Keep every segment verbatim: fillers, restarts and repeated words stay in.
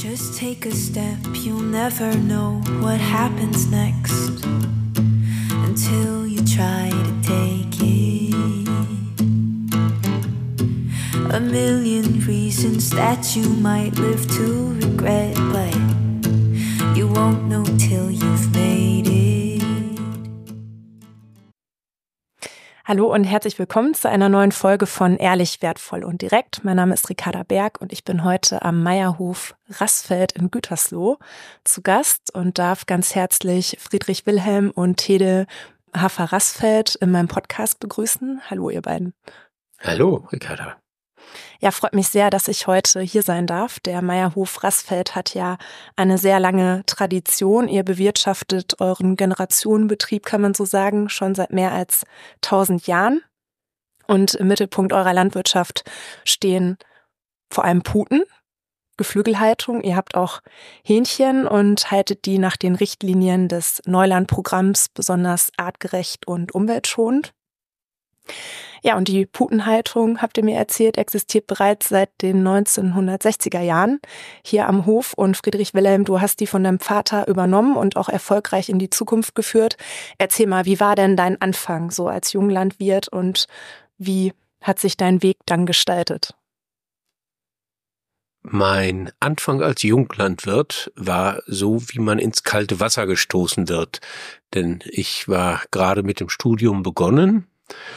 Just take a step, you'll never know what happens next until you try to take it. A million reasons that you might live to regret, but you won't know till you've made it. Hallo und herzlich willkommen zu einer neuen Folge von Ehrlich, Wertvoll und Direkt. Mein Name ist Ricarda Berg und ich bin heute am Meierhof Raßfeldt in Gütersloh zu Gast und darf ganz herzlich Friedrich Wilhelm und Tede Haffer-Raßfeldt in meinem Podcast begrüßen. Hallo ihr beiden. Hallo Ricarda. Ja, freut mich sehr, dass ich heute hier sein darf. Der Meierhof Raßfeldt hat ja eine sehr lange Tradition. Ihr bewirtschaftet euren Generationenbetrieb, kann man so sagen, schon seit mehr als tausend Jahren. Und im Mittelpunkt eurer Landwirtschaft stehen vor allem Puten, Geflügelhaltung. Ihr habt auch Hähnchen und haltet die nach den Richtlinien des Neulandprogramms besonders artgerecht und umweltschonend. Ja, und die Putenhaltung, habt ihr mir erzählt, existiert bereits seit den neunzehnhundertsechziger Jahren hier am Hof. Und Friedrich Wilhelm, du hast die von deinem Vater übernommen und auch erfolgreich in die Zukunft geführt. Erzähl mal, wie war denn dein Anfang so als Junglandwirt und wie hat sich dein Weg dann gestaltet? Mein Anfang als Junglandwirt war so, wie man ins kalte Wasser gestoßen wird. Denn ich war gerade mit dem Studium begonnen.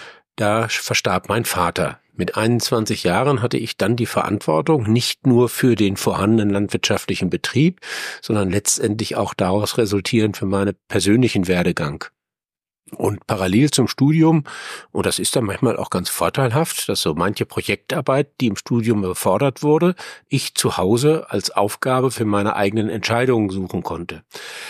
Da verstarb mein Vater. Mit einundzwanzig Jahren hatte ich dann die Verantwortung, nicht nur für den vorhandenen landwirtschaftlichen Betrieb, sondern letztendlich auch daraus resultierend für meinen persönlichen Werdegang. Und parallel zum Studium, und das ist dann manchmal auch ganz vorteilhaft, dass so manche Projektarbeit, die im Studium gefordert wurde, ich zu Hause als Aufgabe für meine eigenen Entscheidungen suchen konnte.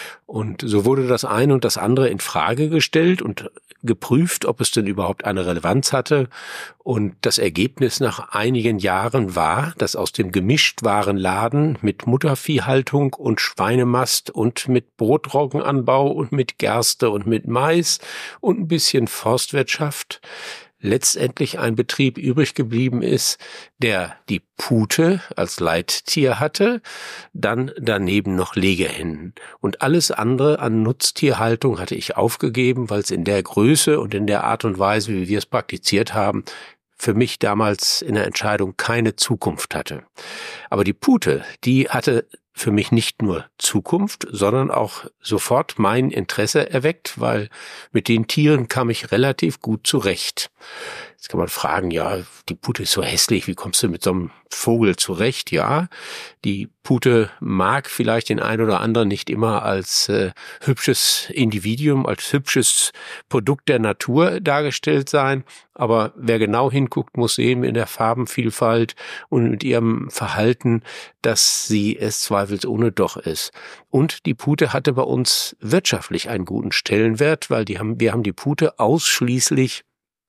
Und so wurde das eine und das andere in Frage gestellt und geprüft, ob es denn überhaupt eine Relevanz hatte. Und das Ergebnis nach einigen Jahren war, dass aus dem Gemischtwarenladen mit Mutterviehhaltung und Schweinemast und mit Brotroggenanbau und mit Gerste und mit Mais und ein bisschen Forstwirtschaft letztendlich ein Betrieb übrig geblieben ist, der die Pute als Leittier hatte, dann daneben noch Legehennen. Und alles andere an Nutztierhaltung hatte ich aufgegeben, weil es in der Größe und in der Art und Weise, wie wir es praktiziert haben, für mich damals in der Entscheidung keine Zukunft hatte. Aber die Pute, die hatte für mich nicht nur Zukunft, sondern auch sofort mein Interesse erweckt, weil mit den Tieren kam ich relativ gut zurecht. Jetzt kann man fragen, ja, die Pute ist so hässlich, wie kommst du mit so einem Vogel zurecht? Ja, die Pute mag vielleicht den einen oder anderen nicht immer als äh, hübsches Individuum, als hübsches Produkt der Natur dargestellt sein, aber wer genau hinguckt, muss sehen in der Farbenvielfalt und mit ihrem Verhalten, dass sie es zweifelsohne doch ist. Und die Pute hatte bei uns wirtschaftlich einen guten Stellenwert, weil die haben, wir haben die Pute ausschließlich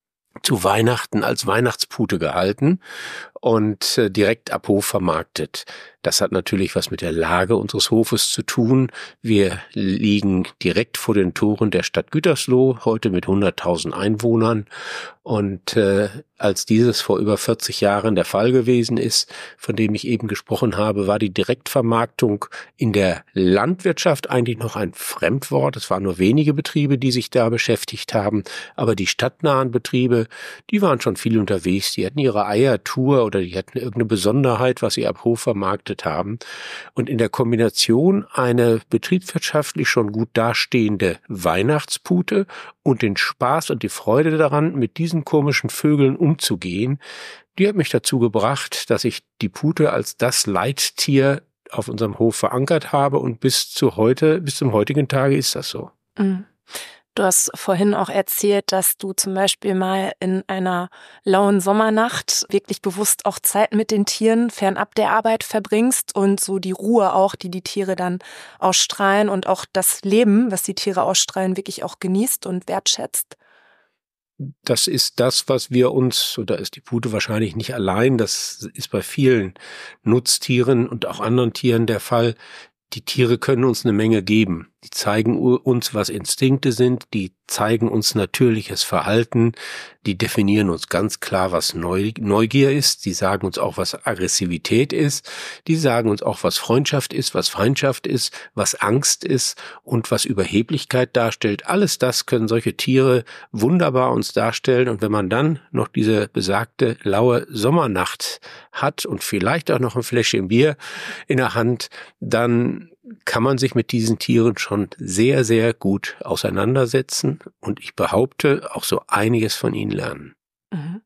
zu Weihnachten als Weihnachtspute gehalten und äh, direkt ab Hof vermarktet. Das hat natürlich was mit der Lage unseres Hofes zu tun. Wir liegen direkt vor den Toren der Stadt Gütersloh, heute mit hunderttausend Einwohnern. Und äh, als dieses vor über vierzig Jahren der Fall gewesen ist, von dem ich eben gesprochen habe, war die Direktvermarktung in der Landwirtschaft eigentlich noch ein Fremdwort. Es waren nur wenige Betriebe, die sich da beschäftigt haben. Aber die stadtnahen Betriebe, die waren schon viel unterwegs. Die hatten ihre Eiertour oder die hatten irgendeine Besonderheit, was sie ab Hof vermarktet haben. Und in der Kombination eine betriebswirtschaftlich schon gut dastehende Weihnachtspute und den Spaß und die Freude daran, mit diesen komischen Vögeln umzugehen, die hat mich dazu gebracht, dass ich die Pute als das Leittier auf unserem Hof verankert habe und bis zu heute, bis zum heutigen Tage ist das so. Mhm. Du hast vorhin auch erzählt, dass du zum Beispiel mal in einer lauen Sommernacht wirklich bewusst auch Zeit mit den Tieren fernab der Arbeit verbringst und so die Ruhe auch, die die Tiere dann ausstrahlen und auch das Leben, was die Tiere ausstrahlen, wirklich auch genießt und wertschätzt. Das ist das, was wir uns, oder ist die Pute wahrscheinlich nicht allein, das ist bei vielen Nutztieren und auch anderen Tieren der Fall, die Tiere können uns eine Menge geben. Die zeigen uns, was Instinkte sind, die zeigen uns natürliches Verhalten, die definieren uns ganz klar, was Neugier ist, die sagen uns auch, was Aggressivität ist, die sagen uns auch, was Freundschaft ist, was Feindschaft ist, was Angst ist und was Überheblichkeit darstellt. Alles das können solche Tiere wunderbar uns darstellen, und wenn man dann noch diese besagte laue Sommernacht hat und vielleicht auch noch ein Fläschchen Bier in der Hand, dann kann man sich mit diesen Tieren schon sehr, sehr gut auseinandersetzen und ich behaupte, auch so einiges von ihnen lernen. Mhm.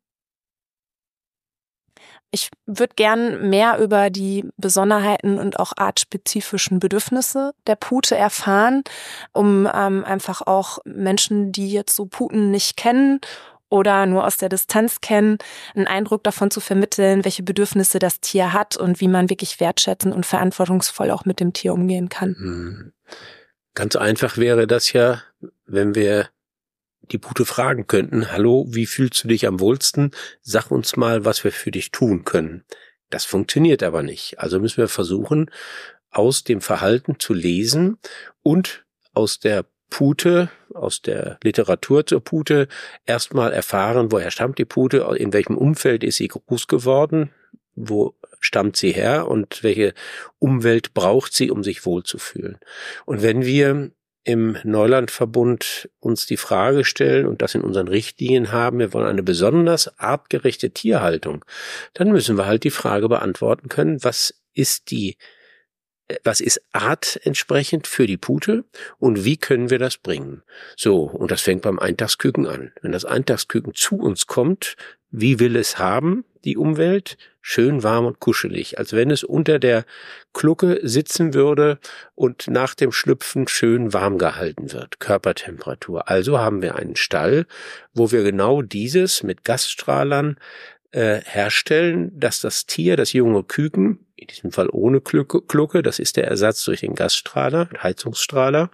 Ich würde gern mehr über die Besonderheiten und auch artspezifischen Bedürfnisse der Pute erfahren, um ähm, einfach auch Menschen, die jetzt so Puten nicht kennen oder nur aus der Distanz kennen, einen Eindruck davon zu vermitteln, welche Bedürfnisse das Tier hat und wie man wirklich wertschätzend und verantwortungsvoll auch mit dem Tier umgehen kann. Ganz einfach wäre das ja, wenn wir die Pute fragen könnten: Hallo, wie fühlst du dich am wohlsten? Sag uns mal, was wir für dich tun können. Das funktioniert aber nicht. Also müssen wir versuchen, aus dem Verhalten zu lesen und aus der Pute, aus der Literatur zur Pute erstmal erfahren, woher stammt die Pute, in welchem Umfeld ist sie groß geworden, wo stammt sie her und welche Umwelt braucht sie, um sich wohlzufühlen. Und wenn wir im Neulandverbund uns die Frage stellen und das in unseren Richtlinien haben, wir wollen eine besonders artgerechte Tierhaltung, dann müssen wir halt die Frage beantworten können, was ist die Was ist artentsprechend für die Pute und wie können wir das bringen? So, und das fängt beim Eintagsküken an. Wenn das Eintagsküken zu uns kommt, wie will es haben, die Umwelt? Schön warm und kuschelig, als wenn es unter der Glucke sitzen würde und nach dem Schlüpfen schön warm gehalten wird, Körpertemperatur. Also haben wir einen Stall, wo wir genau dieses mit Gasstrahlern äh, herstellen, dass das Tier, das junge Küken, in diesem Fall ohne Glucke, das ist der Ersatz durch den Gasstrahler, Heizungsstrahler,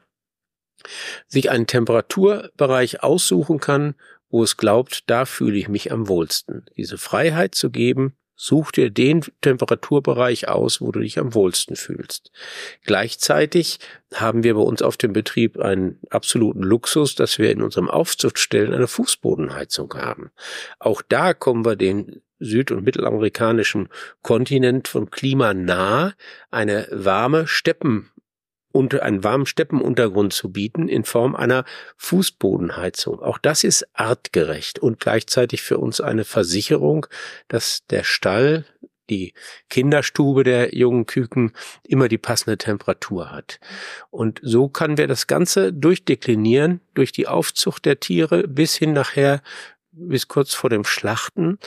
sich einen Temperaturbereich aussuchen kann, wo es glaubt, da fühle ich mich am wohlsten. Diese Freiheit zu geben, such dir den Temperaturbereich aus, wo du dich am wohlsten fühlst. Gleichzeitig haben wir bei uns auf dem Betrieb einen absoluten Luxus, dass wir in unserem Aufzuchtstellen eine Fußbodenheizung haben. Auch da kommen wir den süd- und mittelamerikanischen Kontinent vom Klima nah, eine warme Steppen und einen warmen Steppenuntergrund zu bieten in Form einer Fußbodenheizung. Auch das ist artgerecht und gleichzeitig für uns eine Versicherung, dass der Stall, die Kinderstube der jungen Küken immer die passende Temperatur hat. Und so können wir das Ganze durchdeklinieren, durch die Aufzucht der Tiere bis hin nachher, bis kurz vor dem Schlachten.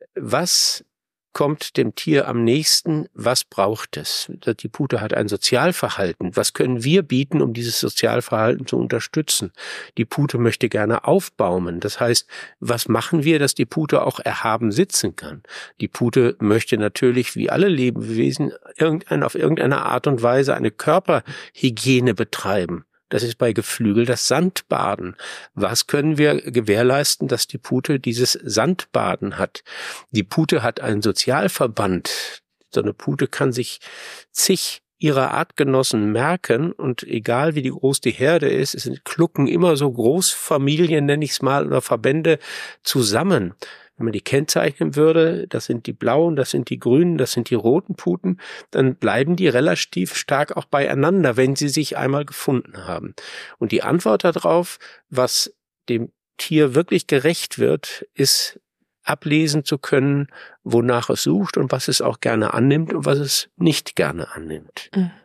Was kommt dem Tier am nächsten? Was braucht es? Die Pute hat ein Sozialverhalten. Was können wir bieten, um dieses Sozialverhalten zu unterstützen? Die Pute möchte gerne aufbaumen. Das heißt, was machen wir, dass die Pute auch erhaben sitzen kann? Die Pute möchte natürlich, wie alle Lebewesen, irgendein, auf irgendeine Art und Weise eine Körperhygiene betreiben. Das ist bei Geflügel das Sandbaden. Was können wir gewährleisten, dass die Pute dieses Sandbaden hat? Die Pute hat einen Sozialverband. So eine Pute kann sich zig ihrer Artgenossen merken und egal wie groß die Herde ist, es sind Klucken immer so Großfamilien, nenne ich es mal, oder Verbände zusammen. Wenn man die kennzeichnen würde, das sind die blauen, das sind die grünen, das sind die roten Puten, dann bleiben die relativ stark auch beieinander, wenn sie sich einmal gefunden haben. Und die Antwort darauf, was dem Tier wirklich gerecht wird, ist ablesen zu können, wonach es sucht und was es auch gerne annimmt und was es nicht gerne annimmt.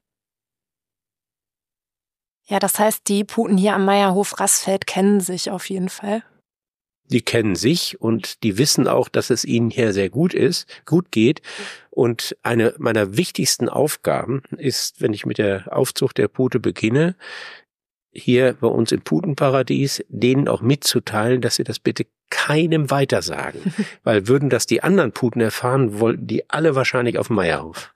Ja, das heißt, die Puten hier am Meierhof Raßfeld kennen sich auf jeden Fall. Die kennen sich und die wissen auch, dass es ihnen hier sehr gut ist, gut geht. Und eine meiner wichtigsten Aufgaben ist, wenn ich mit der Aufzucht der Pute beginne, hier bei uns im Putenparadies, denen auch mitzuteilen, dass sie das bitte keinem weitersagen. Weil würden das die anderen Puten erfahren, wollten die alle wahrscheinlich auf den Meierhof.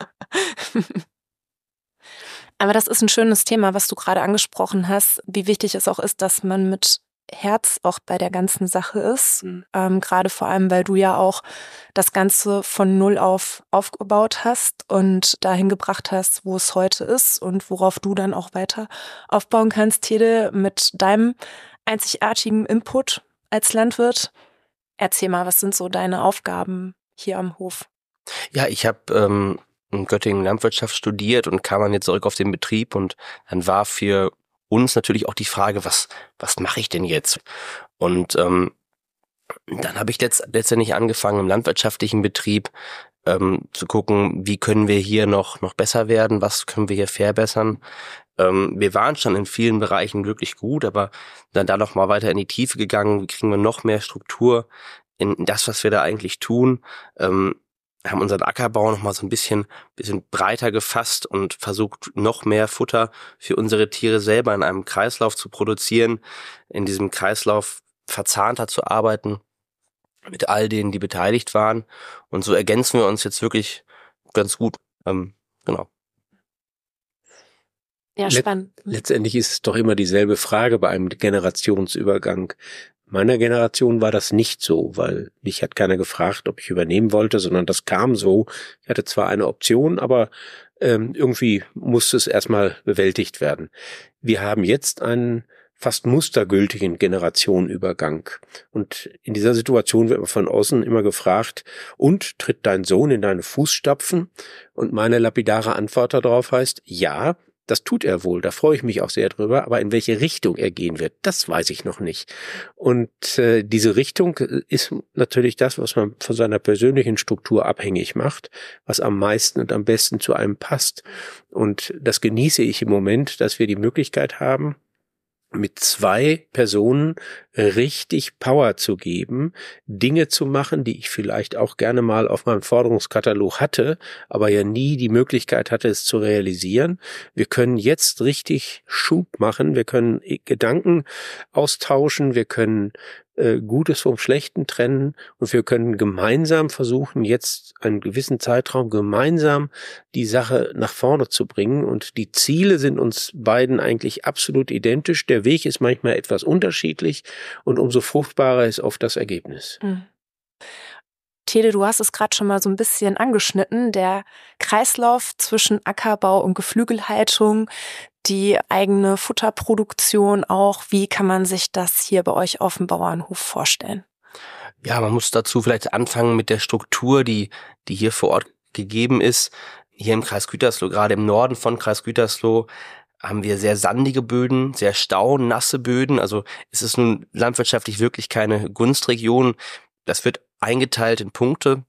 Aber das ist ein schönes Thema, was du gerade angesprochen hast, wie wichtig es auch ist, dass man mit Herz auch bei der ganzen Sache ist. Mhm. Ähm, gerade vor allem, weil du ja auch das Ganze von Null auf aufgebaut hast und dahin gebracht hast, wo es heute ist und worauf du dann auch weiter aufbauen kannst, Tede, mit deinem einzigartigen Input als Landwirt. Erzähl mal, was sind so deine Aufgaben hier am Hof? Ja, ich habe ähm, in Göttingen Landwirtschaft studiert und kam dann jetzt zurück auf den Betrieb und dann war für uns natürlich auch die Frage, was was mache ich denn jetzt? Und ähm, dann habe ich letzt, letztendlich angefangen im landwirtschaftlichen Betrieb ähm, zu gucken, wie können wir hier noch noch besser werden, was können wir hier verbessern. Ähm, wir waren schon in vielen Bereichen wirklich gut, aber dann da noch mal weiter in die Tiefe gegangen, wie kriegen wir noch mehr Struktur in das, was wir da eigentlich tun. Ähm, haben unseren Ackerbau noch mal so ein bisschen bisschen breiter gefasst und versucht, noch mehr Futter für unsere Tiere selber in einem Kreislauf zu produzieren, in diesem Kreislauf verzahnter zu arbeiten mit all denen, die beteiligt waren. Und so ergänzen wir uns jetzt wirklich ganz gut. Ähm, genau. Ja, spannend. Let- letztendlich ist es doch immer dieselbe Frage bei einem Generationsübergang. Meiner Generation war das nicht so, weil mich hat keiner gefragt, ob ich übernehmen wollte, sondern das kam so. Ich hatte zwar eine Option, aber ähm, irgendwie musste es erstmal bewältigt werden. Wir haben jetzt einen fast mustergültigen Generationenübergang. Und in dieser Situation wird man von außen immer gefragt, und tritt dein Sohn in deine Fußstapfen? Und meine lapidare Antwort darauf heißt, ja, das tut er wohl, da freue ich mich auch sehr drüber, aber in welche Richtung er gehen wird, das weiß ich noch nicht. Und äh, diese Richtung ist natürlich das, was man von seiner persönlichen Struktur abhängig macht, was am meisten und am besten zu einem passt. Und das genieße ich im Moment, dass wir die Möglichkeit haben, mit zwei Personen richtig Power zu geben, Dinge zu machen, die ich vielleicht auch gerne mal auf meinem Forderungskatalog hatte, aber ja nie die Möglichkeit hatte, es zu realisieren. Wir können jetzt richtig Schub machen, wir können Gedanken austauschen, wir können äh, Gutes vom Schlechten trennen und wir können gemeinsam versuchen, jetzt einen gewissen Zeitraum gemeinsam die Sache nach vorne zu bringen. Und die Ziele sind uns beiden eigentlich absolut identisch. Der Weg ist manchmal etwas unterschiedlich und umso fruchtbarer ist oft das Ergebnis. Mhm. Tede, du hast es gerade schon mal so ein bisschen angeschnitten, der Kreislauf zwischen Ackerbau und Geflügelhaltung, die eigene Futterproduktion auch. Wie kann man sich das hier bei euch auf dem Bauernhof vorstellen? Ja, man muss dazu vielleicht anfangen mit der Struktur, die die hier vor Ort gegeben ist. Hier im Kreis Gütersloh, gerade im Norden von Kreis Gütersloh, haben wir sehr sandige Böden, sehr staunasse Böden. Also es ist nun landwirtschaftlich wirklich keine Gunstregion. Das wird eingeteilt in Punkte,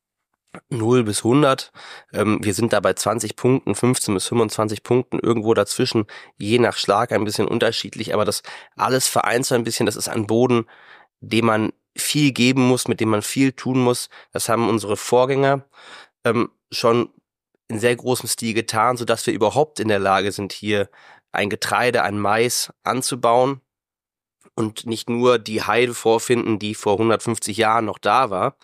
null bis hundert. Ähm, wir sind da bei zwanzig Punkten, fünfzehn bis fünfundzwanzig Punkten, irgendwo dazwischen, je nach Schlag ein bisschen unterschiedlich. Aber das alles vereint so ein bisschen, das ist ein Boden, dem man viel geben muss, mit dem man viel tun muss. Das haben unsere Vorgänger ähm, schon in sehr großem Stil getan, sodass wir überhaupt in der Lage sind, hier ein Getreide, ein Mais anzubauen und nicht nur die Heide vorfinden, die vor hundertfünfzig Jahren noch da war.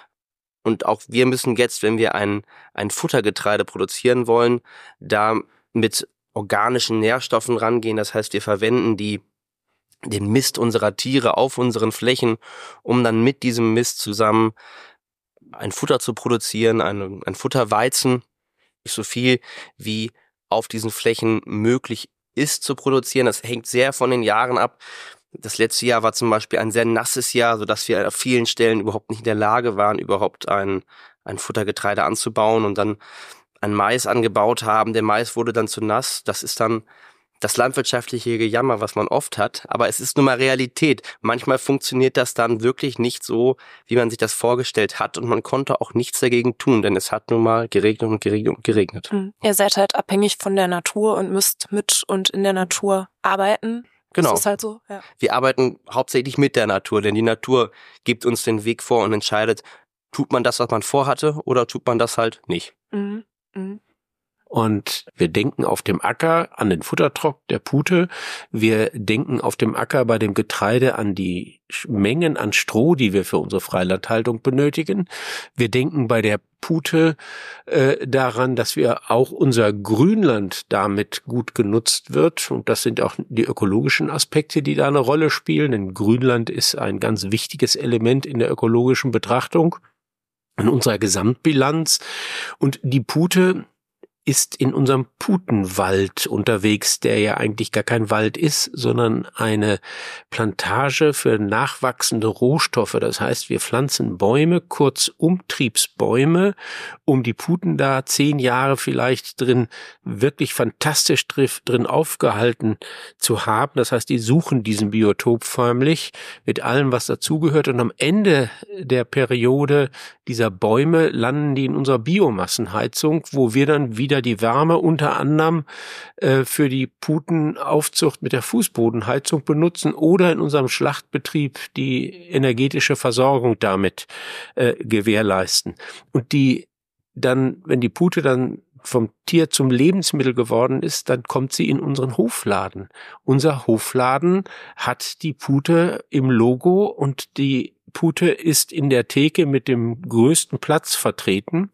Und auch wir müssen jetzt, wenn wir ein, ein Futtergetreide produzieren wollen, da mit organischen Nährstoffen rangehen. Das heißt, wir verwenden die den Mist unserer Tiere auf unseren Flächen, um dann mit diesem Mist zusammen ein Futter zu produzieren, ein, ein Futterweizen, so viel wie auf diesen Flächen möglich ist zu produzieren. Das hängt sehr von den Jahren ab. Das letzte Jahr war zum Beispiel ein sehr nasses Jahr, sodass wir auf vielen Stellen überhaupt nicht in der Lage waren, überhaupt ein, ein Futtergetreide anzubauen und dann ein Mais angebaut haben. Der Mais wurde dann zu nass. Das ist dann das landwirtschaftliche Gejammer, was man oft hat, aber es ist nun mal Realität. Manchmal funktioniert das dann wirklich nicht so, wie man sich das vorgestellt hat und man konnte auch nichts dagegen tun, denn es hat nun mal geregnet und geregnet und geregnet. Mhm. Ihr seid halt abhängig von der Natur und müsst mit und in der Natur arbeiten. Genau. Das ist halt so, ja. Wir arbeiten hauptsächlich mit der Natur, denn die Natur gibt uns den Weg vor und entscheidet, tut man das, was man vorhatte, oder tut man das halt nicht. Mhm. Mhm. Und wir denken auf dem Acker an den Futtertrog der Pute. Wir denken auf dem Acker bei dem Getreide an die Mengen an Stroh, die wir für unsere Freilandhaltung benötigen. Wir denken bei der Pute äh, daran, dass wir auch unser Grünland damit gut genutzt wird. Und das sind auch die ökologischen Aspekte, die da eine Rolle spielen. Denn Grünland ist ein ganz wichtiges Element in der ökologischen Betrachtung, in unserer Gesamtbilanz. Und die Pute ist in unserem Putenwald unterwegs, der ja eigentlich gar kein Wald ist, sondern eine Plantage für nachwachsende Rohstoffe. Das heißt, wir pflanzen Bäume, kurz Umtriebsbäume, um die Puten da zehn Jahre vielleicht drin wirklich fantastisch drin aufgehalten zu haben. Das heißt, die suchen diesen Biotop förmlich mit allem, was dazugehört. Und am Ende der Periode dieser Bäume landen die in unserer Biomassenheizung, wo wir dann wieder die Wärme unter anderem äh, für die Putenaufzucht mit der Fußbodenheizung benutzen oder in unserem Schlachtbetrieb die energetische Versorgung damit äh, gewährleisten. Und die dann, wenn die Pute dann vom Tier zum Lebensmittel geworden ist, dann kommt sie in unseren Hofladen. Unser Hofladen hat die Pute im Logo und die Pute ist in der Theke mit dem größten Platz vertreten.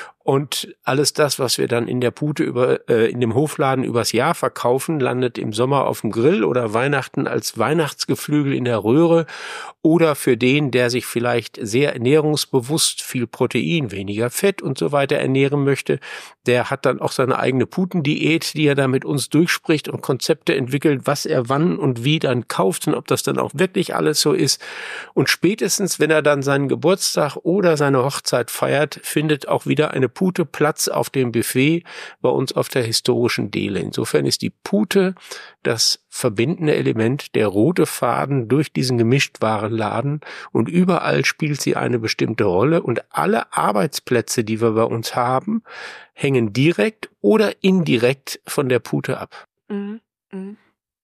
Und alles das, was wir dann in der Pute über, äh, in dem Hofladen übers Jahr verkaufen, landet im Sommer auf dem Grill oder Weihnachten als Weihnachtsgeflügel in der Röhre oder für den, der sich vielleicht sehr ernährungsbewusst, viel Protein, weniger Fett und so weiter ernähren möchte, der hat dann auch seine eigene Putendiät, die er da mit uns durchspricht und Konzepte entwickelt, was er wann und wie dann kauft und ob das dann auch wirklich alles so ist. Und spätestens, wenn er dann seinen Geburtstag oder seine Hochzeit feiert, findet auch wieder eine Pute Platz auf dem Buffet bei uns auf der historischen Dele. Insofern ist die Pute das verbindende Element, der rote Faden durch diesen Gemischtwarenladen und überall spielt sie eine bestimmte Rolle und alle Arbeitsplätze, die wir bei uns haben, hängen direkt oder indirekt von der Pute ab. Mhm. Mhm.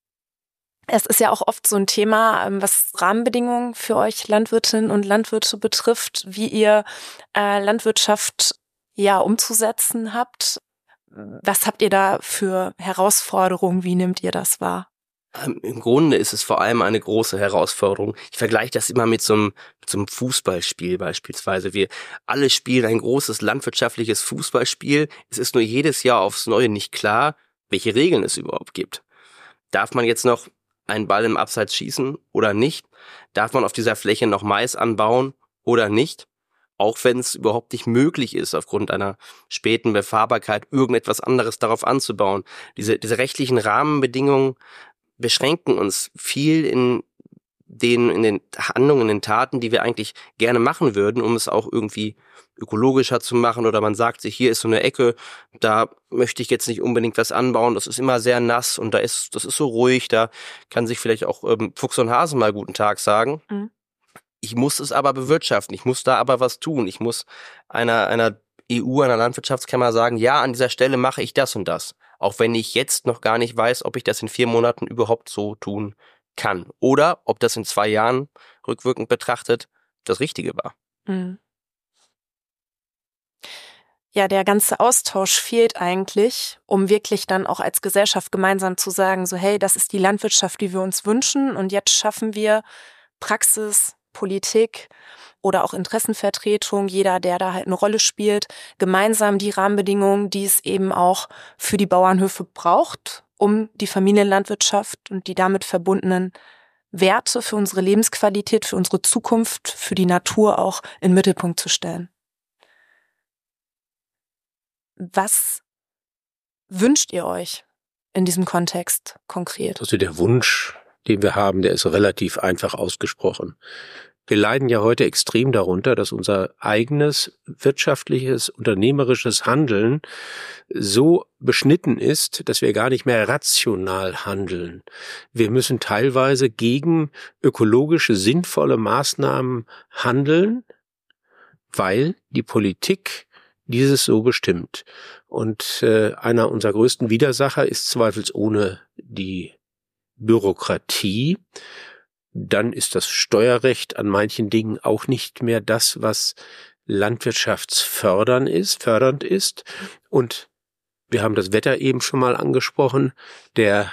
Es ist ja auch oft so ein Thema, was Rahmenbedingungen für euch Landwirtinnen und Landwirte betrifft, wie ihr äh, Landwirtschaft ja umzusetzen habt. Was habt ihr da für Herausforderungen? Wie nehmt ihr das wahr? Im Grunde ist es vor allem eine große Herausforderung. Ich vergleiche das immer mit so einem, mit so einem Fußballspiel beispielsweise. Wir alle spielen ein großes landwirtschaftliches Fußballspiel. Es ist nur jedes Jahr aufs Neue nicht klar, welche Regeln es überhaupt gibt. Darf man jetzt noch einen Ball im Abseits schießen oder nicht? Darf man auf dieser Fläche noch Mais anbauen oder nicht? Auch wenn es überhaupt nicht möglich ist, aufgrund einer späten Befahrbarkeit irgendetwas anderes darauf anzubauen. Diese, diese rechtlichen Rahmenbedingungen beschränken uns viel in den, in den Handlungen, in den Taten, die wir eigentlich gerne machen würden, um es auch irgendwie ökologischer zu machen. Oder man sagt sich, hier ist so eine Ecke, da möchte ich jetzt nicht unbedingt was anbauen, das ist immer sehr nass und da ist, das ist so ruhig, da kann sich vielleicht auch ähm, Fuchs und Hase mal guten Tag sagen. Mhm. Ich muss es aber bewirtschaften, ich muss da aber was tun. Ich muss einer, einer E U, einer Landwirtschaftskammer sagen, ja, an dieser Stelle mache ich das und das. Auch wenn ich jetzt noch gar nicht weiß, ob ich das in vier Monaten überhaupt so tun kann. Oder ob das in zwei Jahren rückwirkend betrachtet das Richtige war. Mhm. Ja, der ganze Austausch fehlt eigentlich, um wirklich dann auch als Gesellschaft gemeinsam zu sagen, so hey, das ist die Landwirtschaft, die wir uns wünschen und jetzt schaffen wir Praxis, Politik oder auch Interessenvertretung, jeder, der da halt eine Rolle spielt, gemeinsam die Rahmenbedingungen, die es eben auch für die Bauernhöfe braucht, um die Familienlandwirtschaft und die damit verbundenen Werte für unsere Lebensqualität, für unsere Zukunft, für die Natur auch in den Mittelpunkt zu stellen. Was wünscht ihr euch in diesem Kontext konkret? Also der Wunsch, den wir haben, der ist relativ einfach ausgesprochen. Wir leiden ja heute extrem darunter, dass unser eigenes wirtschaftliches, unternehmerisches Handeln so beschnitten ist, dass wir gar nicht mehr rational handeln. Wir müssen teilweise gegen ökologische, sinnvolle Maßnahmen handeln, weil die Politik dieses so bestimmt. Und äh, einer unserer größten Widersacher ist zweifelsohne die Bürokratie. Dann ist das Steuerrecht an manchen Dingen auch nicht mehr das, was landwirtschaftsfördernd ist, fördernd ist. Und Wir haben das Wetter eben schon mal angesprochen. Der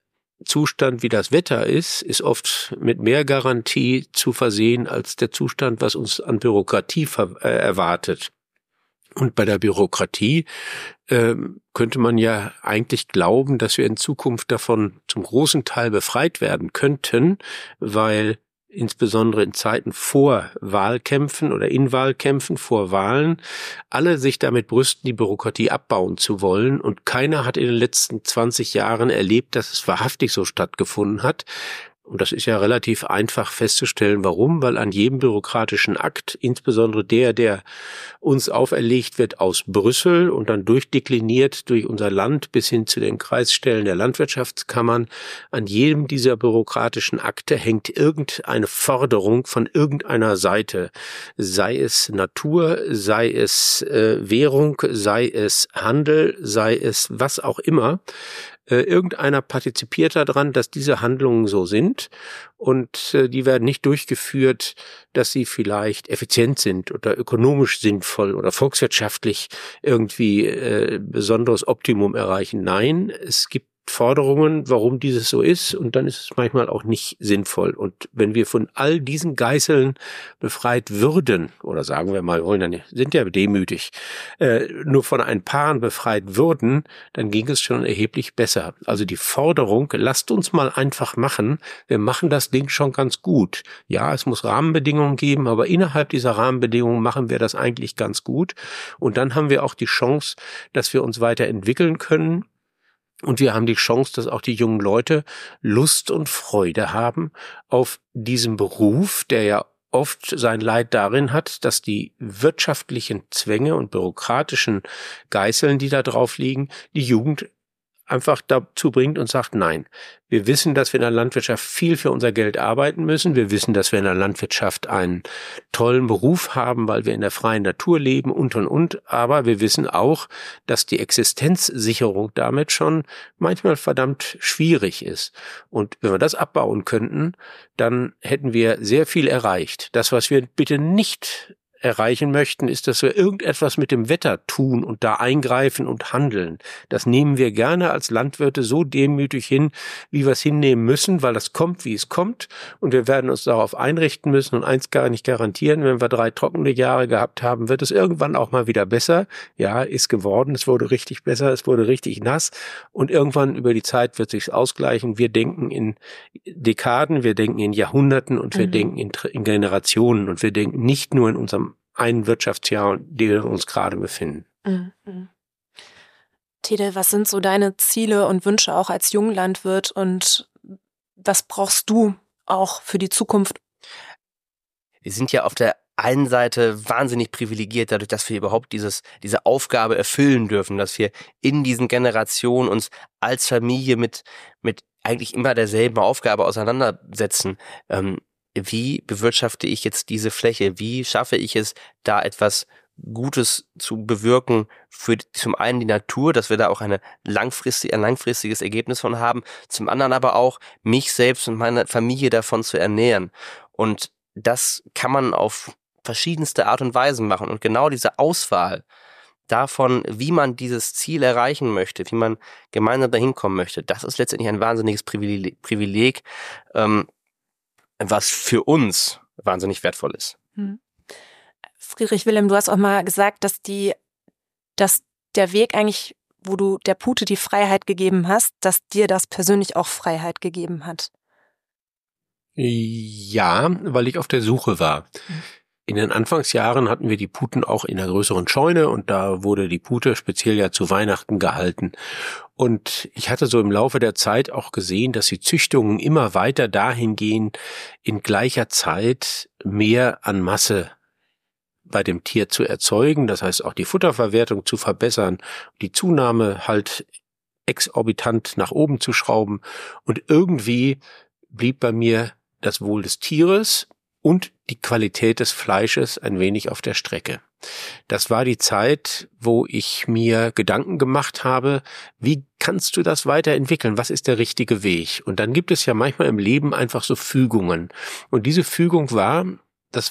Zustand, wie das Wetter ist, ist oft mit mehr Garantie zu versehen als der Zustand, was uns an Bürokratie ver- äh, erwartet. Und bei der Bürokratie äh, könnte man ja eigentlich glauben, dass wir in Zukunft davon zum großen Teil befreit werden könnten, weil insbesondere in Zeiten vor Wahlkämpfen oder in Wahlkämpfen, vor Wahlen, alle sich damit brüsten, die Bürokratie abbauen zu wollen. Und keiner hat in den letzten zwanzig Jahren erlebt, dass es wahrhaftig so stattgefunden hat. Und das ist ja relativ einfach festzustellen, warum, weil an jedem bürokratischen Akt, insbesondere der, der uns auferlegt wird aus Brüssel und dann durchdekliniert durch unser Land bis hin zu den Kreisstellen der Landwirtschaftskammern, an jedem dieser bürokratischen Akte hängt irgendeine Forderung von irgendeiner Seite, sei es Natur, sei es äh, Währung, sei es Handel, sei es was auch immer. Äh, irgendeiner partizipiert daran, dass diese Handlungen so sind und äh, die werden nicht durchgeführt, dass sie vielleicht effizient sind oder ökonomisch sinnvoll oder volkswirtschaftlich irgendwie äh, besonderes Optimum erreichen. Nein, es gibt Forderungen, warum dieses so ist, und dann ist es manchmal auch nicht sinnvoll. Und wenn wir von all diesen Geißeln befreit würden, oder sagen wir mal, wollen dann sind ja demütig, äh, nur von ein paar befreit würden, dann ging es schon erheblich besser. Also die Forderung, lasst uns mal einfach machen, wir machen das Ding schon ganz gut. Ja, es muss Rahmenbedingungen geben, aber innerhalb dieser Rahmenbedingungen machen wir das eigentlich ganz gut. Und dann haben wir auch die Chance, dass wir uns weiterentwickeln können. Und wir haben die Chance, dass auch die jungen Leute Lust und Freude haben auf diesen Beruf, der ja oft sein Leid darin hat, dass die wirtschaftlichen Zwänge und bürokratischen Geißeln, die da drauf liegen, die Jugend einfach dazu bringt und sagt, nein, wir wissen, dass wir in der Landwirtschaft viel für unser Geld arbeiten müssen. Wir wissen, dass wir in der Landwirtschaft einen tollen Beruf haben, weil wir in der freien Natur leben und, und, und. Aber wir wissen auch, dass die Existenzsicherung damit schon manchmal verdammt schwierig ist. Und wenn wir das abbauen könnten, dann hätten wir sehr viel erreicht. Das, was wir bitte nicht erreichen möchten, ist, dass wir irgendetwas mit dem Wetter tun und da eingreifen und handeln. Das nehmen wir gerne als Landwirte so demütig hin, wie wir es hinnehmen müssen, weil das kommt, wie es kommt, und wir werden uns darauf einrichten müssen und eins gar nicht garantieren, wenn wir drei trockene Jahre gehabt haben, wird es irgendwann auch mal wieder besser. Ja, ist geworden, es wurde richtig besser, es wurde richtig nass und irgendwann über die Zeit wird sich's ausgleichen. Wir denken in Dekaden, wir denken in Jahrhunderten und wir mhm. denken in, in Generationen und wir denken nicht nur in unserem ein Wirtschaftsjahr, in dem wir uns gerade befinden. Mhm. Tede, was sind so deine Ziele und Wünsche auch als Junglandwirt und was brauchst du auch für die Zukunft? Wir sind ja auf der einen Seite wahnsinnig privilegiert, dadurch, dass wir überhaupt dieses diese Aufgabe erfüllen dürfen, dass wir in diesen Generationen uns als Familie mit mit eigentlich immer derselben Aufgabe auseinandersetzen. Ähm, Wie bewirtschafte ich jetzt diese Fläche? Wie schaffe ich es, da etwas Gutes zu bewirken für zum einen die Natur, dass wir da auch eine langfristig, ein langfristiges Ergebnis von haben, zum anderen aber auch mich selbst und meine Familie davon zu ernähren. Und das kann man auf verschiedenste Art und Weise machen. Und genau diese Auswahl davon, wie man dieses Ziel erreichen möchte, wie man gemeinsam dahin kommen möchte, das ist letztendlich ein wahnsinniges Privileg, Privileg ähm, was für uns wahnsinnig wertvoll ist. Hm. Friedrich Wilhelm, du hast auch mal gesagt, dass die, dass der Weg eigentlich, wo du der Pute die Freiheit gegeben hast, dass dir das persönlich auch Freiheit gegeben hat. Ja, weil ich auf der Suche war. Hm. In den Anfangsjahren hatten wir die Puten auch in einer größeren Scheune und da wurde die Pute speziell ja zu Weihnachten gehalten. Und ich hatte so im Laufe der Zeit auch gesehen, dass die Züchtungen immer weiter dahin gehen, in gleicher Zeit mehr an Masse bei dem Tier zu erzeugen. Das heißt auch die Futterverwertung zu verbessern, die Zunahme halt exorbitant nach oben zu schrauben. Und irgendwie blieb bei mir das Wohl des Tieres und die Qualität des Fleisches ein wenig auf der Strecke. Das war die Zeit, wo ich mir Gedanken gemacht habe, wie kannst du das weiterentwickeln? Was ist der richtige Weg? Und dann gibt es ja manchmal im Leben einfach so Fügungen. Und diese Fügung war, das war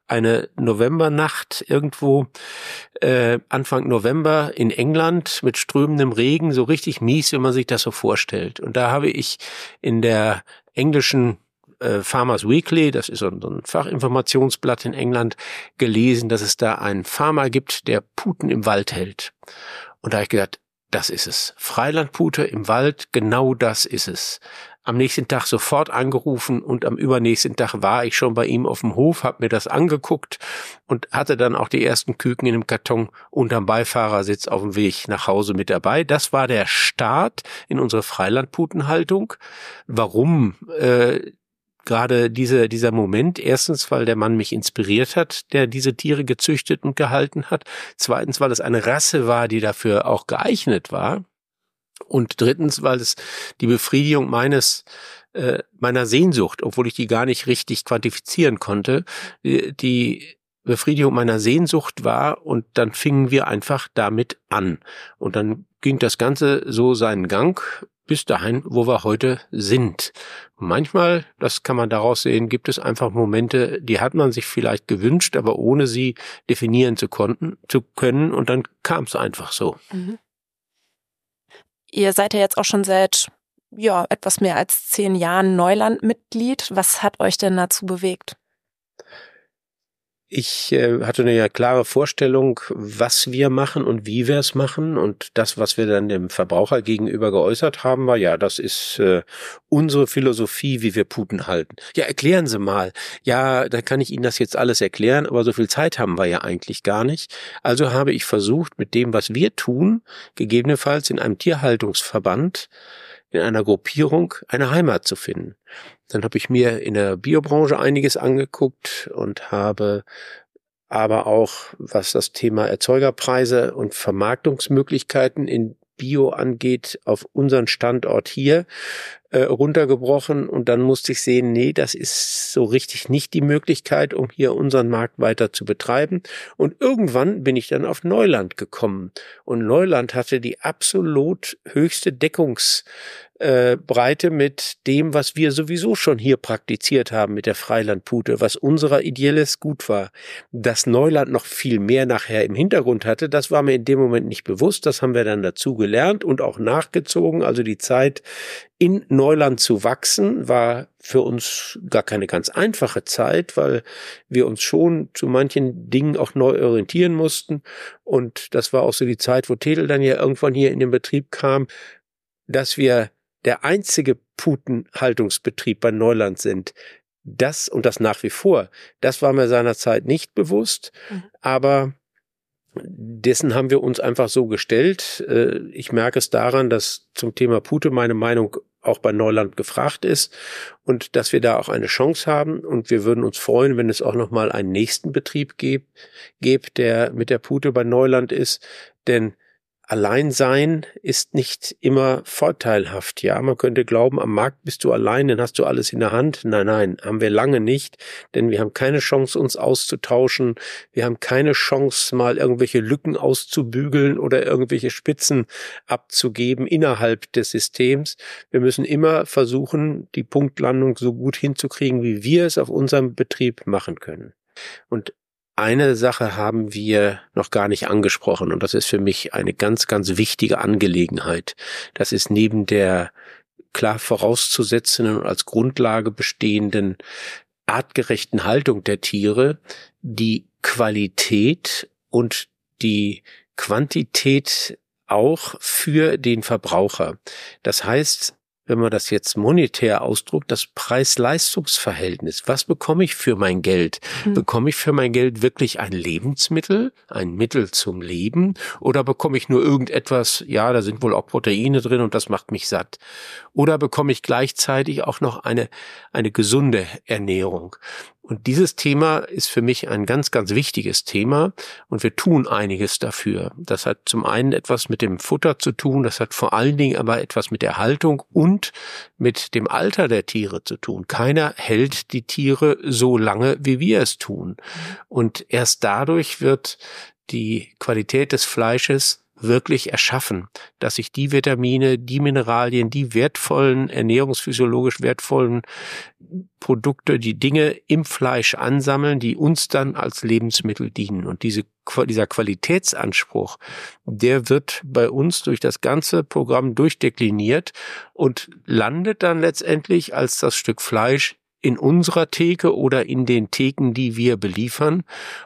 eine Novembernacht irgendwo äh, Anfang November in England mit strömendem Regen, so richtig mies, wenn man sich das so vorstellt. Und da habe ich in der englischen äh, Farmers Weekly, das ist so ein Fachinformationsblatt in England, gelesen, dass es da einen Farmer gibt, der Puten im Wald hält. Und da habe ich gedacht, das ist es. Freilandpute im Wald, genau das ist es. Am nächsten Tag sofort angerufen und am übernächsten Tag war ich schon bei ihm auf dem Hof, habe mir das angeguckt und hatte dann auch die ersten Küken in einem Karton unterm Beifahrersitz auf dem Weg nach Hause mit dabei. Das war der Start in unsere Freilandputenhaltung. Warum äh, gerade diese, dieser Moment? Erstens, weil der Mann mich inspiriert hat, der diese Tiere gezüchtet und gehalten hat. Zweitens, weil es eine Rasse war, die dafür auch geeignet war. Und drittens, weil es die Befriedigung meines äh, meiner Sehnsucht, obwohl ich die gar nicht richtig quantifizieren konnte, die, die Befriedigung meiner Sehnsucht war, und dann fingen wir einfach damit an. Und dann ging das Ganze so seinen Gang bis dahin, wo wir heute sind. Und manchmal, das kann man daraus sehen, gibt es einfach Momente, die hat man sich vielleicht gewünscht, aber ohne sie definieren zu, konnten, zu können, und dann kam es einfach so. Mhm. Ihr seid ja jetzt auch schon seit ja etwas mehr als zehn Jahren Neuland-Mitglied. Was hat euch denn dazu bewegt? Ich äh, hatte eine klare Vorstellung, was wir machen und wie wir es machen, und das, was wir dann dem Verbraucher gegenüber geäußert haben, war, ja, das ist äh, unsere Philosophie, wie wir Puten halten. Ja, erklären Sie mal. Ja, da kann ich Ihnen das jetzt alles erklären, aber so viel Zeit haben wir ja eigentlich gar nicht. Also habe ich versucht, mit dem, was wir tun, gegebenenfalls in einem Tierhaltungsverband, in einer Gruppierung, eine Heimat zu finden. Dann habe ich mir in der Biobranche einiges angeguckt und habe aber auch, was das Thema Erzeugerpreise und Vermarktungsmöglichkeiten in Bio angeht, auf unseren Standort hier äh, runtergebrochen. Und dann musste ich sehen, nee, das ist so richtig nicht die Möglichkeit, um hier unseren Markt weiter zu betreiben. Und irgendwann bin ich dann auf Neuland gekommen. Und Neuland hatte die absolut höchste Deckungs Äh, Breite mit dem, was wir sowieso schon hier praktiziert haben mit der Freilandpute, was unserer ideelles Gut war. Dass Neuland noch viel mehr nachher im Hintergrund hatte, das war mir in dem Moment nicht bewusst. Das haben wir dann dazu gelernt und auch nachgezogen. Also die Zeit, in Neuland zu wachsen, war für uns gar keine ganz einfache Zeit, weil wir uns schon zu manchen Dingen auch neu orientieren mussten. Und das war auch so die Zeit, wo Tedel dann ja irgendwann hier in den Betrieb kam, dass wir der einzige Putenhaltungsbetrieb bei Neuland sind. Das und das nach wie vor, das war mir seinerzeit nicht bewusst, mhm. aber dessen haben wir uns einfach so gestellt. Ich merke es daran, dass zum Thema Pute meine Meinung auch bei Neuland gefragt ist und dass wir da auch eine Chance haben, und wir würden uns freuen, wenn es auch nochmal einen nächsten Betrieb gibt, gibt, der mit der Pute bei Neuland ist, denn Alleinsein ist nicht immer vorteilhaft. Ja, man könnte glauben, am Markt bist du allein, dann hast du alles in der Hand. Nein, nein, haben wir lange nicht, denn wir haben keine Chance, uns auszutauschen. Wir haben keine Chance, mal irgendwelche Lücken auszubügeln oder irgendwelche Spitzen abzugeben innerhalb des Systems. Wir müssen immer versuchen, die Punktlandung so gut hinzukriegen, wie wir es auf unserem Betrieb machen können. Und eine Sache haben wir noch gar nicht angesprochen, und das ist für mich eine ganz, ganz wichtige Angelegenheit. Das ist neben der klar vorauszusetzenden und als Grundlage bestehenden artgerechten Haltung der Tiere die Qualität und die Quantität auch für den Verbraucher. Das heißt, wenn man das jetzt monetär ausdruckt, das Preis-Leistungs-Verhältnis. Was bekomme ich für mein Geld? Hm. Bekomme ich für mein Geld wirklich ein Lebensmittel, ein Mittel zum Leben? Oder bekomme ich nur irgendetwas, ja, da sind wohl auch Proteine drin und das macht mich satt? Oder bekomme ich gleichzeitig auch noch eine, eine gesunde Ernährung? Und dieses Thema ist für mich ein ganz, ganz wichtiges Thema, und wir tun einiges dafür. Das hat zum einen etwas mit dem Futter zu tun, das hat vor allen Dingen aber etwas mit der Haltung und mit dem Alter der Tiere zu tun. Keiner hält die Tiere so lange, wie wir es tun. Und erst dadurch wird die Qualität des Fleisches wirklich erschaffen, dass sich die Vitamine, die Mineralien, die wertvollen, ernährungsphysiologisch wertvollen Produkte, die Dinge im Fleisch ansammeln, die uns dann als Lebensmittel dienen. Und diese, dieser Qualitätsanspruch, der wird bei uns durch das ganze Programm durchdekliniert und landet dann letztendlich als das Stück Fleisch in unserer Theke oder in den Theken, die wir beliefern.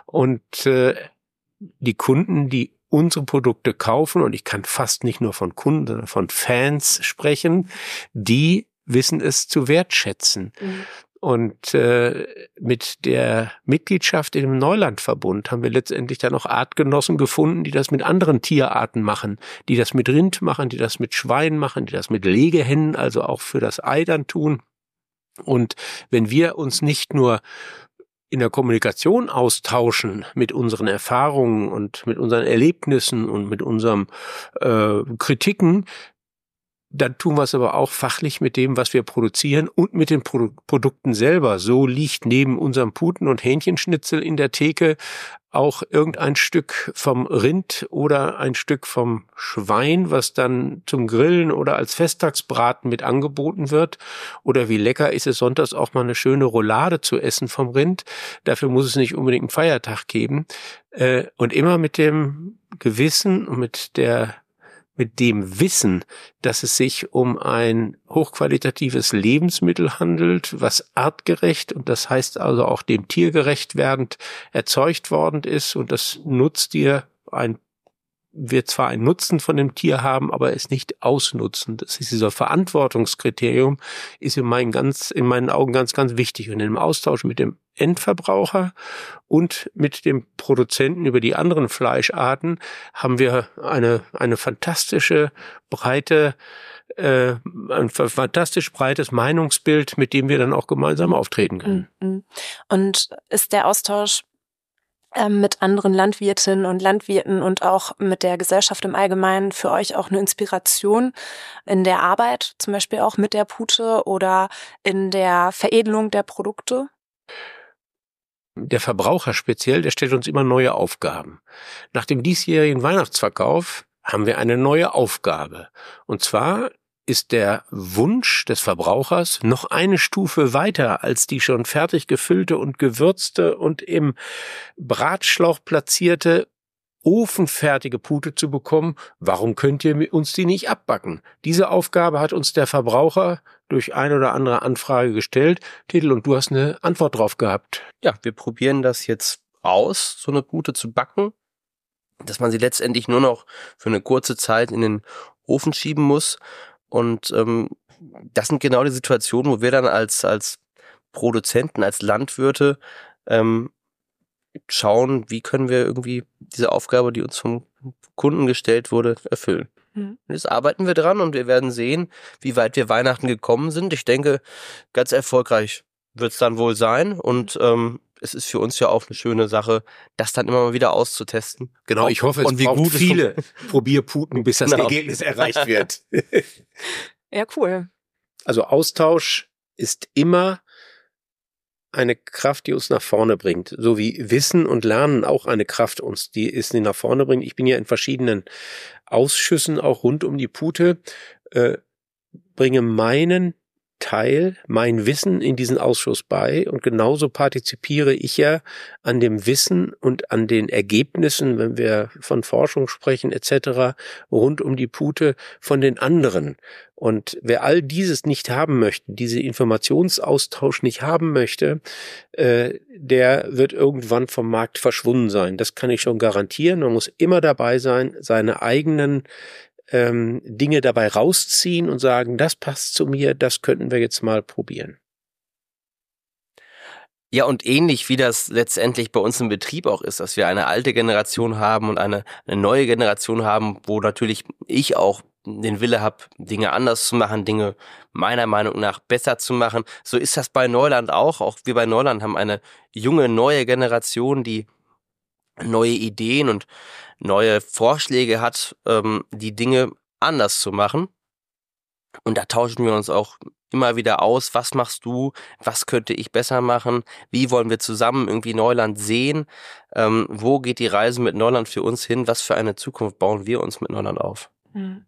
Und äh, die Kunden, die unsere Produkte kaufen, und ich kann fast nicht nur von Kunden, sondern von Fans sprechen, die wissen es zu wertschätzen. Mhm. Und äh, mit der Mitgliedschaft in dem Neulandverbund haben wir letztendlich dann auch Artgenossen gefunden, die das mit anderen Tierarten machen, die das mit Rind machen, die das mit Schwein machen, die das mit Legehennen, also auch für das Ei dann tun. Und wenn wir uns nicht nur in der Kommunikation austauschen mit unseren Erfahrungen und mit unseren Erlebnissen und mit unseren äh, Kritiken, dann tun wir es aber auch fachlich mit dem, was wir produzieren und mit den Pro- Produkten selber. So liegt neben unserem Puten- und Hähnchenschnitzel in der Theke auch irgendein Stück vom Rind oder ein Stück vom Schwein, was dann zum Grillen oder als Festtagsbraten mit angeboten wird. Oder wie lecker ist es sonntags auch mal eine schöne Roulade zu essen vom Rind. Dafür muss es nicht unbedingt einen Feiertag geben. Und immer mit dem Gewissen und mit der mit dem Wissen, dass es sich um ein hochqualitatives Lebensmittel handelt, was artgerecht und das heißt also auch dem Tier gerecht werdend erzeugt worden ist, und das nutzt dir ein wir zwar einen Nutzen von dem Tier haben, aber es nicht ausnutzen. Das ist dieser Verantwortungskriterium, ist in meinen ganz, in meinen Augen ganz, ganz wichtig. Und im Austausch mit dem Endverbraucher und mit dem Produzenten über die anderen Fleischarten haben wir eine, eine fantastische, breite, äh, ein fantastisch breites Meinungsbild, mit dem wir dann auch gemeinsam auftreten können. Und ist der Austausch mit anderen Landwirtinnen und Landwirten und auch mit der Gesellschaft im Allgemeinen für euch auch eine Inspiration in der Arbeit, zum Beispiel auch mit der Pute oder in der Veredelung der Produkte? Der Verbraucher speziell, der stellt uns immer neue Aufgaben. Nach dem diesjährigen Weihnachtsverkauf haben wir eine neue Aufgabe. Und zwar ist der Wunsch des Verbrauchers noch eine Stufe weiter als die schon fertig gefüllte und gewürzte und im Bratschlauch platzierte ofenfertige Pute zu bekommen. Warum könnt ihr uns die nicht abbacken? Diese Aufgabe hat uns der Verbraucher durch eine oder andere Anfrage gestellt. Titel, und du hast eine Antwort drauf gehabt. Ja, wir probieren das jetzt aus, so eine Pute zu backen, dass man sie letztendlich nur noch für eine kurze Zeit in den Ofen schieben muss. Und ähm, das sind genau die Situationen, wo wir dann als als Produzenten, als Landwirte ähm, schauen, wie können wir irgendwie diese Aufgabe, die uns vom Kunden gestellt wurde, erfüllen. Mhm. Jetzt arbeiten wir dran und wir werden sehen, wie weit wir Weihnachten gekommen sind. Ich denke, ganz erfolgreich wird es dann wohl sein, und ähm, es ist für uns ja auch eine schöne Sache, das dann immer mal wieder auszutesten. Genau, ich hoffe, es und wie braucht gut viele Probierputen, bis das genau. Ergebnis erreicht wird. Ja, cool. Also Austausch ist immer eine Kraft, die uns nach vorne bringt. So wie Wissen und Lernen auch eine Kraft uns, die ist, die nach vorne bringt. Ich bin ja in verschiedenen Ausschüssen auch rund um die Pute, äh, bringe meinen Teil, mein Wissen in diesen Ausschuss bei, und genauso partizipiere ich ja an dem Wissen und an den Ergebnissen, wenn wir von Forschung sprechen et cetera, rund um die Pute von den anderen. Und wer all dieses nicht haben möchte, diese Informationsaustausch nicht haben möchte, äh, der wird irgendwann vom Markt verschwunden sein. Das kann ich schon garantieren. Man muss immer dabei sein, seine eigenen Ähm, Dinge dabei rausziehen und sagen, das passt zu mir, das könnten wir jetzt mal probieren. Ja, und ähnlich wie das letztendlich bei uns im Betrieb auch ist, dass wir eine alte Generation haben und eine, eine neue Generation haben, wo natürlich ich auch den Wille habe, Dinge anders zu machen, Dinge meiner Meinung nach besser zu machen. So ist das bei Neuland auch. Auch wir bei Neuland haben eine junge, neue Generation, die neue Ideen und neue Vorschläge hat, ähm, die Dinge anders zu machen. Und da tauschen wir uns auch immer wieder aus, was machst du, was könnte ich besser machen, wie wollen wir zusammen irgendwie Neuland sehen, ähm, wo geht die Reise mit Neuland für uns hin, was für eine Zukunft bauen wir uns mit Neuland auf. Mhm.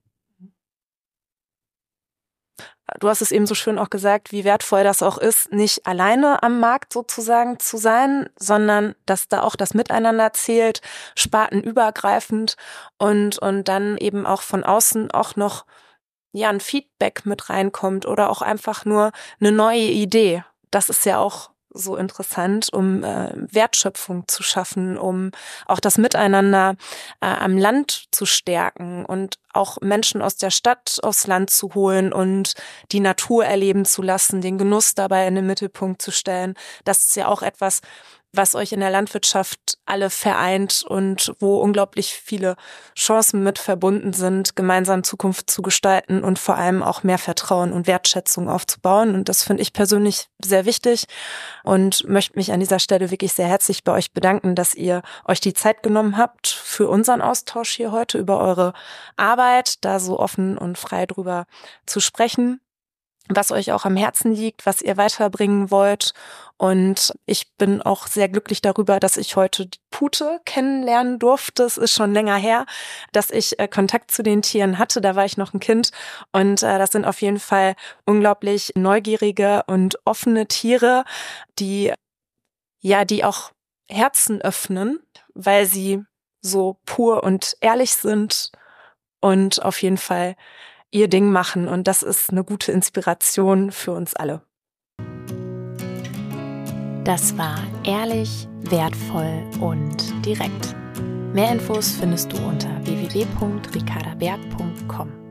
Du hast es eben so schön auch gesagt, wie wertvoll das auch ist, nicht alleine am Markt sozusagen zu sein, sondern dass da auch das Miteinander zählt, spartenübergreifend und, und dann eben auch von außen auch noch ja ein Feedback mit reinkommt oder auch einfach nur eine neue Idee. Das ist ja auch so interessant, um äh, Wertschöpfung zu schaffen, um auch das Miteinander äh, am Land zu stärken und auch Menschen aus der Stadt aufs Land zu holen und die Natur erleben zu lassen, den Genuss dabei in den Mittelpunkt zu stellen. Das ist ja auch etwas, was euch in der Landwirtschaft alle vereint und wo unglaublich viele Chancen mit verbunden sind, gemeinsam Zukunft zu gestalten und vor allem auch mehr Vertrauen und Wertschätzung aufzubauen. Und das finde ich persönlich sehr wichtig und möchte mich an dieser Stelle wirklich sehr herzlich bei euch bedanken, dass ihr euch die Zeit genommen habt für unseren Austausch hier heute über eure Arbeit, da so offen und frei drüber zu sprechen, was euch auch am Herzen liegt, was ihr weiterbringen wollt. Und ich bin auch sehr glücklich darüber, dass ich heute die Pute kennenlernen durfte. Es ist schon länger her, dass ich äh, Kontakt zu den Tieren hatte. Da war ich noch ein Kind. Und äh, das sind auf jeden Fall unglaublich neugierige und offene Tiere, die, ja, die auch Herzen öffnen, weil sie so pur und ehrlich sind und auf jeden Fall ihr Ding machen. Und das ist eine gute Inspiration für uns alle. Das war ehrlich, wertvoll und direkt. Mehr Infos findest du unter w w w punkt ricarda berg punkt com.